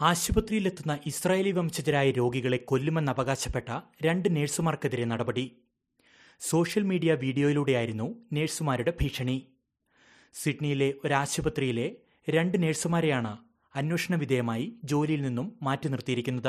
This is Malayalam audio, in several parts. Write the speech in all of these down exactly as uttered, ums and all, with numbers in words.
ആശുപത്രിയിലെത്തുന്ന ഇസ്രായേലി വംശജരായ രോഗികളെ കൊല്ലുമെന്ന് അവകാശപ്പെട്ട രണ്ട് നഴ്സുമാർക്കെതിരെ നടപടി. സോഷ്യൽ മീഡിയ വീഡിയോയിലൂടെയായിരുന്നു നഴ്സുമാരുടെ ഭീഷണി. സിഡ്നിയിലെ ഒരാശുപത്രിയിലെ രണ്ട് നഴ്സുമാരെയാണ് അന്വേഷണ വിധേയമായി ജോലിയിൽ നിന്നും മാറ്റി നിർത്തിയിരിക്കുന്നത്.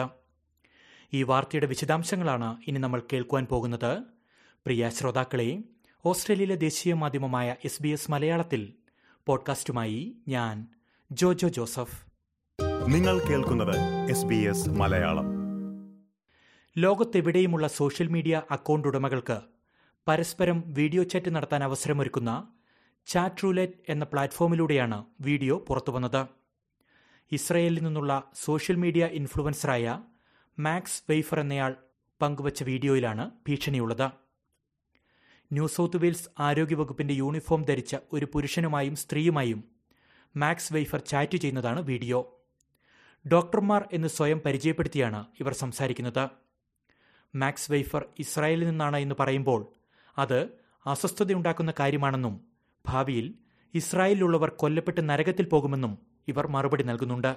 ഈ വാർത്തയുടെ വിശദാംശങ്ങളാണ് ഇനി നമ്മൾ കേൾക്കുവാൻ പോകുന്നത്. പ്രിയ ശ്രോതാക്കളെ, ഓസ്ട്രേലിയയിലെ ദേശീയ മാധ്യമമായ എസ് ബി എസ് മലയാളത്തിൽ പോഡ്കാസ്റ്റുമായി ഞാൻ ജോജോ ജോസഫ്. നിങ്ങൾ കേൾക്കുന്നത് എസ് ബി എസ് മലയാളം. ലോകത്തെവിടെയുമുള്ള സോഷ്യൽ മീഡിയ അക്കൗണ്ട് ഉടമകൾക്ക് പരസ്പരം വീഡിയോ ചാറ്റ് നടത്താൻ അവസരമൊരുക്കുന്ന ചാറ്റ് റൂലെറ്റ് എന്ന പ്ലാറ്റ്ഫോമിലൂടെയാണ് വീഡിയോ പുറത്തുവന്നത്. ഇസ്രയേലിൽ നിന്നുള്ള സോഷ്യൽ മീഡിയ ഇൻഫ്ലുവൻസറായ മാക്സ് വെയ്ഫർ എന്നയാൾ പങ്കുവച്ച വീഡിയോയിലാണ് ഭീഷണിയുള്ളത്. ന്യൂ സൗത്ത് വെയിൽസ് ആരോഗ്യവകുപ്പിന്റെ യൂണിഫോം ധരിച്ച ഒരു പുരുഷനുമായും സ്ത്രീയുമായും മാക്സ് വെയ്ഫർ ചാറ്റ് ചെയ്യുന്നതാണ് വീഡിയോ. ഡോക്ടർമാർ എന്ന് സ്വയം പരിചയപ്പെടുത്തിയാണ് ഇവർ സംസാരിക്കുന്നത്. മാക്സ് വെയ്ഫർ ഇസ്രായേലിൽ നിന്നാണ് എന്ന് പറയുമ്പോൾ അത് അസ്വസ്ഥതയുണ്ടാക്കുന്ന കാര്യമാണെന്നും ഭാവിയിൽ ഇസ്രായേലിലുള്ളവർ കൊല്ലപ്പെട്ട് നരകത്തിൽ പോകുമെന്നും ഇവർ മറുപടി നൽകുന്നുണ്ട്.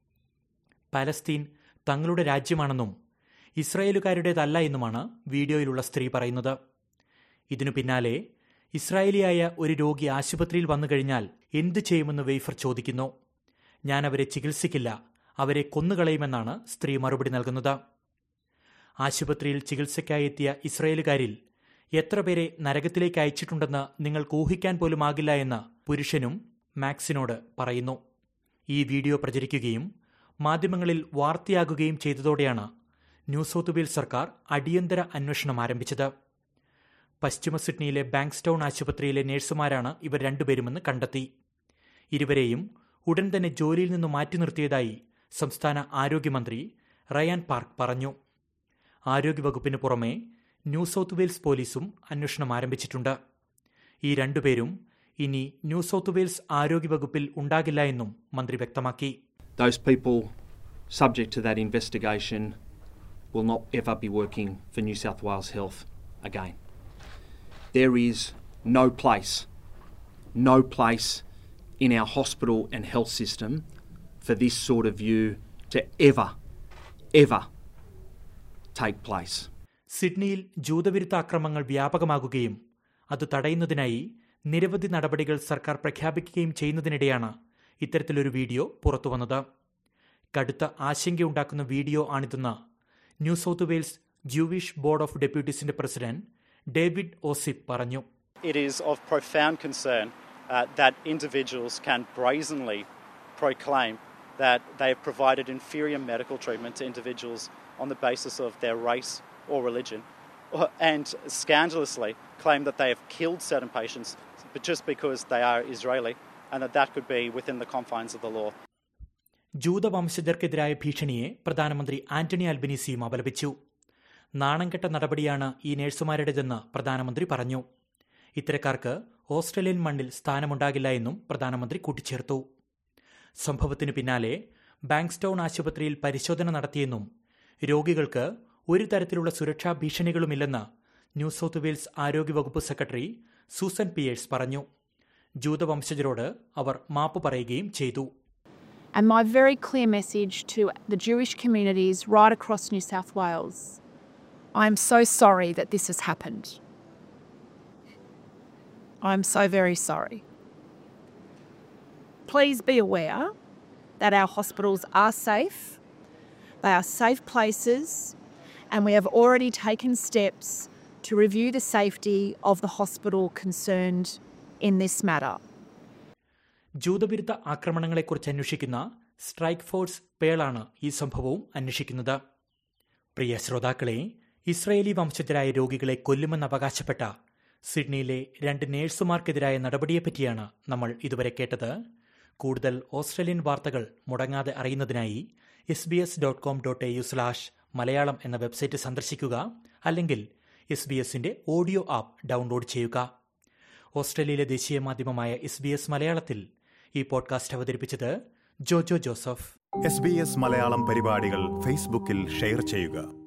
പലസ്തീൻ തങ്ങളുടെ രാജ്യമാണെന്നും ഇസ്രായേലുകാരുടേതല്ല എന്നുമാണ് വീഡിയോയിലുള്ള സ്ത്രീ പറയുന്നത്. ഇതിനു പിന്നാലെ ഇസ്രായേലിയായ ഒരു രോഗി ആശുപത്രിയിൽ വന്നു കഴിഞ്ഞാൽ എന്തു ചെയ്യുമെന്ന് വെയ്ഫർ ചോദിക്കുന്നു. ഞാൻ അവരെ ചികിത്സിക്കില്ല, അവരെ കൊന്നുകളയുമെന്നാണ് സ്ത്രീ മറുപടി നൽകുന്നത്. ആശുപത്രിയിൽ ചികിത്സയ്ക്കായി എത്തിയ ഇസ്രായേലുകാരിൽ എത്ര പേരെ നരകത്തിലേക്ക് അയച്ചിട്ടുണ്ടെന്ന് നിങ്ങൾക്ക് ഊഹിക്കാൻ പോലുമാകില്ല എന്ന് പുരുഷനും മാക്സിനോട് പറയുന്നു. ഈ വീഡിയോ പ്രചരിക്കുകയും മാധ്യമങ്ങളിൽ വാർത്തയാകുകയും ചെയ്തതോടെയാണ് ന്യൂ സൗത്ത് വെയിൽസ് സർക്കാർ അടിയന്തര അന്വേഷണം ആരംഭിച്ചത്. പശ്ചിമ സിഡ്നിയിലെ ബാങ്ക്സ്റ്റൌൺ ആശുപത്രിയിലെ നഴ്സുമാരാണ് ഇവർ രണ്ടുപേരുമെന്ന് കണ്ടെത്തി. ഇരുവരെയും ഉടൻ തന്നെ ജോലിയിൽ നിന്ന് മാറ്റി നിർത്തിയതായി സംസ്ഥാന ആരോഗ്യമന്ത്രി റയാൻ പാർക്ക് പറഞ്ഞു. ആരോഗ്യവകുപ്പിന് പുറമെ ന്യൂ സൗത്ത് വെയിൽസ് പോലീസും അന്വേഷണം ആരംഭിച്ചിട്ടുണ്ട്. ഈ രണ്ടുപേരും ഇനി ന്യൂ സൗത്ത് വെയിൽസ് ആരോഗ്യവകുപ്പിൽ ഉണ്ടാകില്ല എന്നും മന്ത്രി വ്യക്തമാക്കി. Those people subject to that investigation will not ever be working for New South Wales Health again. There is no place, no place in our hospital and health system for this sort of view to ever, ever take place. സിഡ്നിയിൽ ജൂതവിരുദ്ധ ആക്രമണങ്ങൾ വ്യാപകമാകുകയും അത് തടയുന്നതിനായി നിരവധി നടപടികൾ സർക്കാർ പ്രഖ്യാപിക്കുകയും ചെയ്യുന്നതിനിടെയാണ് ഇത്തരത്തിലൊരു വീഡിയോ പുറത്തുവന്നത്. കടുത്ത ആശങ്കയുണ്ടാക്കുന്ന വീഡിയോ ആണിതെന്ന് New South Wales Jewish Board of ഡെപ്യൂട്ടീസിന്റെ പ്രസിഡന്റ് ഡേവിഡ് ഓസിപ്പ് പറഞ്ഞു. It is of profound concern uh, that individuals can brazenly proclaim that they have provided inferior medical treatment to individuals on the basis of their race or religion, and scandalously claim that they have killed certain patients just because they are Israeli, and that that could be within the confines of the law. ജൂതവംശജർക്കെതിരായ ഭീഷണിയെ പ്രധാനമന്ത്രി ആന്റണി അൽബനീസിയും അപലപിച്ചു. നാണംകെട്ട നടപടിയാണ് ഈ നഴ്സുമാരുടേതെന്ന് പ്രധാനമന്ത്രി പറഞ്ഞു. ഇത്തരക്കാർക്ക് ഓസ്ട്രേലിയൻ മണ്ണിൽ സ്ഥാനമുണ്ടാകില്ല എന്നും പ്രധാനമന്ത്രി കൂട്ടിച്ചേർത്തു. സംഭവത്തിനു പിന്നാലെ ബാങ്ക്സ്റ്റൌൺ ആശുപത്രിയിൽ പരിശോധന നടത്തിയെന്നും രോഗികൾക്ക് ഒരു തരത്തിലുള്ള സുരക്ഷാ ഭീഷണികളുമില്ലെന്ന് ന്യൂ സൗത്ത് വെയിൽസ് ആരോഗ്യവകുപ്പ് സെക്രട്ടറി സൂസൻ പിയേഴ്സ് പറഞ്ഞു. ജൂതവംശജരോട് അവർ മാപ്പ് പറയുകയും ചെയ്തു. And my very clear message to the Jewish communities right across New South Wales: I am so sorry that this has happened. I am so very sorry. Please be aware that our hospitals are safe. They are safe places, and we have already taken steps to review the safety of the hospital concerned in this matter. ജൂതവിരുദ്ധ ആക്രമണങ്ങളെക്കുറിച്ച് അന്വേഷിക്കുന്ന സ്ട്രൈക്ക് ഫോഴ്സ് പേളാണ് ഈ സംഭവവും അന്വേഷിക്കുന്നത്. പ്രിയ ശ്രോതാക്കളെ, ഇസ്രായേലി വംശജരായ രോഗികളെ കൊല്ലുമെന്ന് അവകാശപ്പെട്ട സിഡ്നിയിലെ രണ്ട് നേഴ്സുമാർക്കെതിരായ നടപടിയെപ്പറ്റിയാണ് നമ്മൾ ഇതുവരെ കേട്ടത്. കൂടുതൽ ഓസ്ട്രേലിയൻ വാർത്തകൾ മുടങ്ങാതെ അറിയുന്നതിനായി S B S dot com dot A U slash Malayalam എന്ന വെബ്സൈറ്റ് സന്ദർശിക്കുക, അല്ലെങ്കിൽ എസ് ബി എസിന്റെ ഓഡിയോ ആപ്പ് ഡൗൺലോഡ് ചെയ്യുക. ഓസ്ട്രേലിയയിലെ ദേശീയ മാധ്യമമായ എസ് ബി എസ് മലയാളത്തിൽ ഈ പോഡ്കാസ്റ്റ് അവതരിപ്പിച്ചത് Jojo Joseph. S B S Malayalam പരിപാടികൾ ഫേസ്ബുക്കിൽ ഷെയർ ചെയ്യുക.